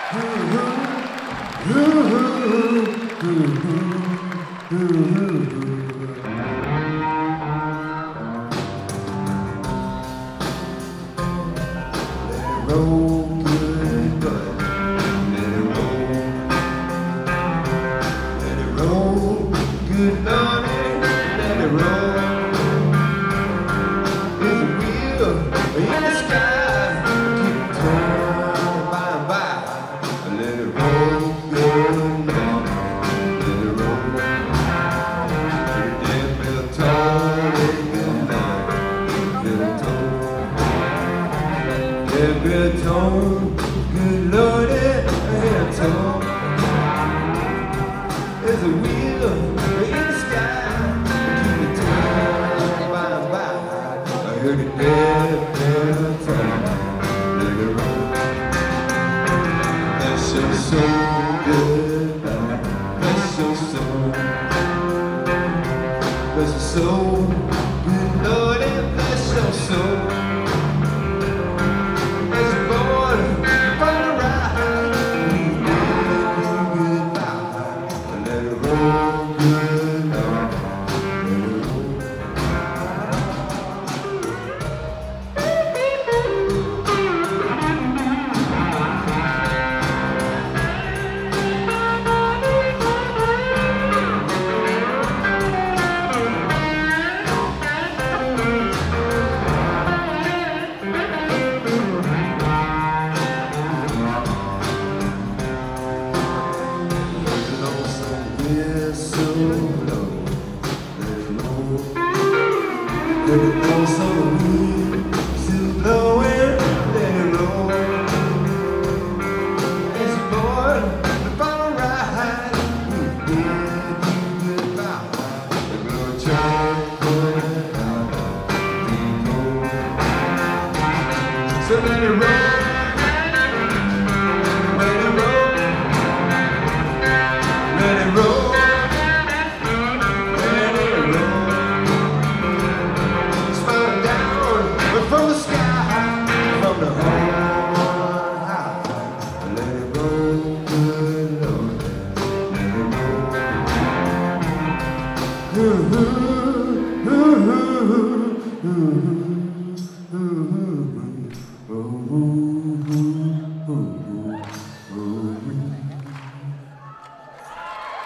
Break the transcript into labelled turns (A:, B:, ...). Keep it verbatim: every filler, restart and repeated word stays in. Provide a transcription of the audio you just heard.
A: Roll good, but let it roll. Let it roll, good Lord, let it roll. There's a wheel in the sky, keep turning by and by. Let it roll, good Lord, let it roll. Let it toll, good Lord, let it toll. Every tone, good Lord, every tone. There's a wheel in the sky, keep it turning by and by. I heard it every time, let it roll. Bless your soul, good Lord, bless your soul. Bless your soul, good Lord, and bless your soul. Let it roll, so the wind still blowing, let it roll. As a boy, the final ride, we bid you goodbye. The good time going out, so let it roll, let it roll, let it roll. From the sky, from the whole high, let it roll, good Lord, let it roll. Ooh, ooh, ooh, ooh, ooh.